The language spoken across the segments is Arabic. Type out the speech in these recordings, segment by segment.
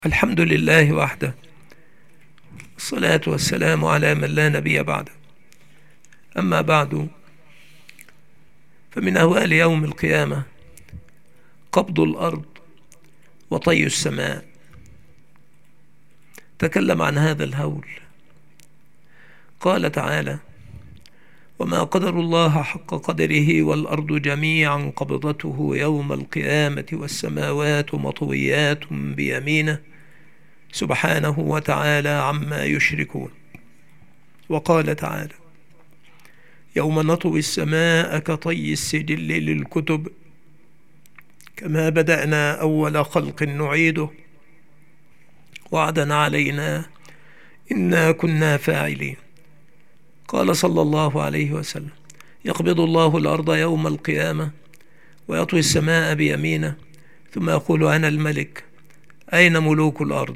الحمد لله وحده، الصلاة والسلام على من لا نبي بعده. أما بعد، فمن أهوال يوم القيامة قبض الأرض وطي السماء. تكلم عن هذا الهول، قال تعالى: وما قدر الله حق قدره والأرض جميعا قبضته يوم القيامة والسماوات مطويات بيمينه سبحانه وتعالى عما يشركون. وقال تعالى: يوم نطوي السماء كطي السجل للكتب كما بدأنا أول خلق نعيده وعدا علينا إنا كنا فاعلين. قال صلى الله عليه وسلم: يقبض الله الأرض يوم القيامة ويطوي السماء بيمينه ثم يقول: أنا الملك، أين ملوك الأرض؟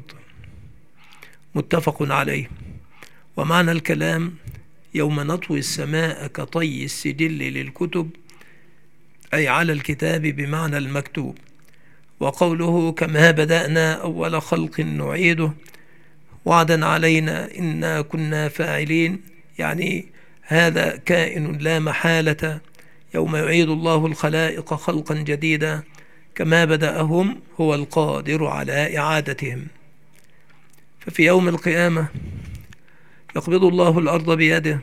متفق عليه. ومعنى الكلام: يوم نطوي السماء كطي السجل للكتب، أي على الكتاب بمعنى المكتوب. وقوله كما بدأنا أول خلق نعيده وعدا علينا إنا كنا فاعلين، يعني هذا كائن لا محالة يوم يعيد الله الخلائق خلقا جديدا كما بدأهم هو القادر على إعادتهم. ففي يوم القيامة يقبض الله الأرض بيده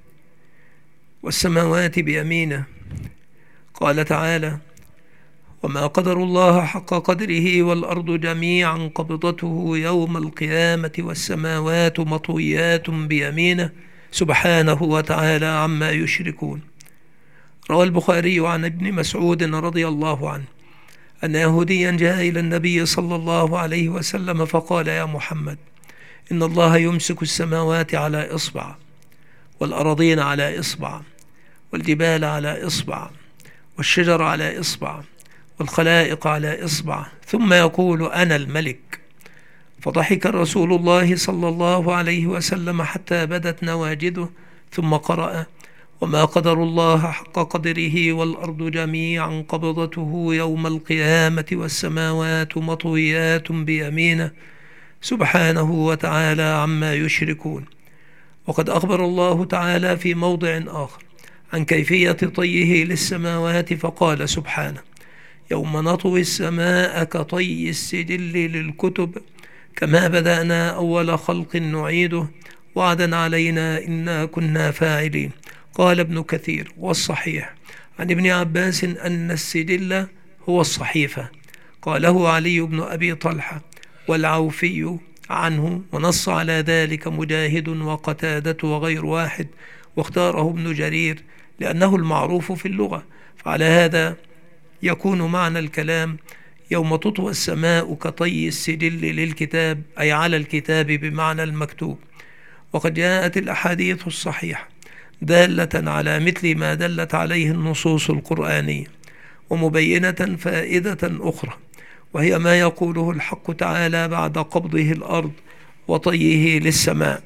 والسماوات بيمينه. قال تعالى: وما قدر الله حق قدره والأرض جميعا قبضته يوم القيامة والسماوات مطويات بيمينه سبحانه وتعالى عما يشركون. روى البخاري عن ابن مسعود رضي الله عنه أن يهوديا جاء إلى النبي صلى الله عليه وسلم فقال: يا محمد، إن الله يمسك السماوات على إصبع والأراضين على إصبع والجبال على إصبع والشجر على إصبع والخلائق على إصبع، ثم يقول: أنا الملك. فضحك رسول الله صلى الله عليه وسلم حتى بدت نواجذه، ثم قرأ: وما قدر الله حق قدره والأرض جميعا قبضته يوم القيامة والسماوات مطويات بيمينه سبحانه وتعالى عما يشركون. وقد أخبر الله تعالى في موضع آخر عن كيفية طيه للسماوات فقال سبحانه: يوم نطوي السماء كطي السجل للكتب كما بدأنا أول خلق نعيده وعدا علينا إنا كنا فاعلين. قال ابن كثير: والصحيح عن ابن عباس أن السجل هو الصحيفة. قاله علي بن أبي طلحة والعوفي عنه، ونص على ذلك مجاهد وقتادة وغير واحد، واختاره ابن جرير لأنه المعروف في اللغة. فعلى هذا يكون معنى الكلام: يوم تطوى السماء كطي السجل للكتاب، أي على الكتاب بمعنى المكتوب. وقد جاءت الأحاديث الصحيحة دالة على مثل ما دلت عليه النصوص القرآنية، ومبينة فائدة أخرى، وهي ما يقوله الحق تعالى بعد قبضه الأرض وطيه للسماء.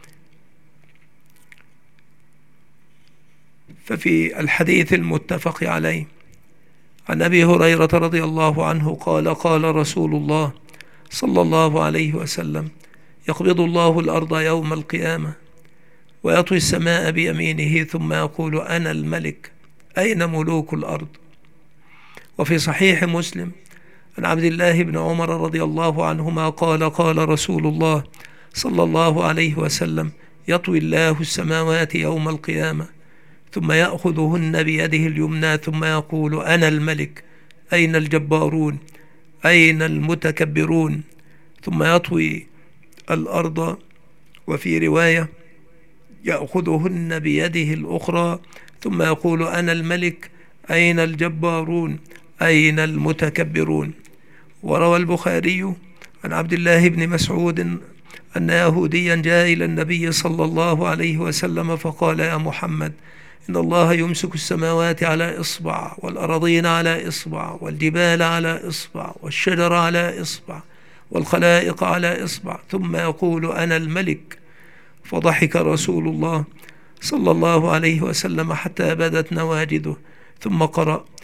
ففي الحديث المتفق عليه عن أبي هريرة رضي الله عنه قال: قال رسول الله صلى الله عليه وسلم: يقبض الله الأرض يوم القيامة ويطوي السماء بيمينه ثم يقول: أنا الملك، أين ملوك الأرض؟ وفي صحيح مسلم عن عبد الله بن عمر رضي الله عنهما قال: قال رسول الله صلى الله عليه وسلم: يطوي الله السماوات يوم القيامة ثم يأخذهن بيده اليمنى ثم يقول: أنا الملك، أين الجبارون، أين المتكبرون؟ ثم يطوي الأرض، وفي رواية: يأخذهن بيده الأخرى ثم يقول: أنا الملك، أين الجبارون، أين المتكبرون؟ وروى البخاري عن عبد الله بن مسعود أن يهوديا جاء إلى النبي صلى الله عليه وسلم فقال: يا محمد، إن الله يمسك السماوات على إصبع والأراضين على إصبع والجبال على إصبع والشجر على إصبع والخلائق على إصبع، ثم يقول: أنا الملك. فضحك رسول الله صلى الله عليه وسلم حتى بدت نواجذه، ثم قرأ: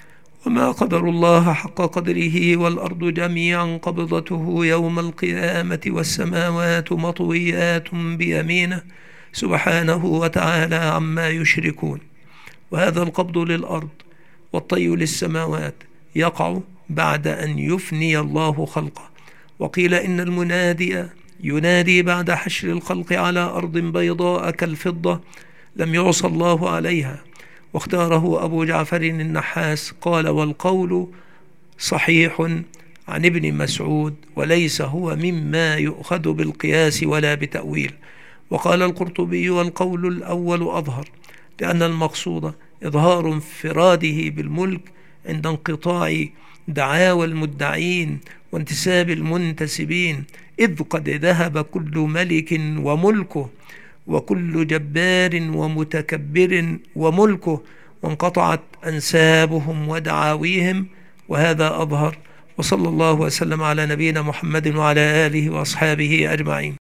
وما قدر الله حق قدره والأرض جميعا قبضته يوم القيامة والسماوات مطويات بيمينه سبحانه وتعالى عما يشركون. وهذا القبض للأرض والطي للسماوات يقع بعد أن يفني الله خلقه. وقيل إن المنادي ينادي بعد حشر الخلق على أرض بيضاء كالفضة لم يعص الله عليها. واختاره أبو جعفر النحاس قال: والقول صحيح عن ابن مسعود وليس هو مما يؤخذ بالقياس ولا بتأويل. وقال القرطبي: والقول الأول أظهر، لأن المقصود إظهار انفراده بالملك عند انقطاع دعاوى المدعين وانتساب المنتسبين، إذ قد ذهب كل ملك وملكه وكل جبار ومتكبر وملكه وانقطعت أنسابهم ودعاويهم، وهذا أظهر. وصلى الله وسلم على نبينا محمد وعلى آله وأصحابه أجمعين.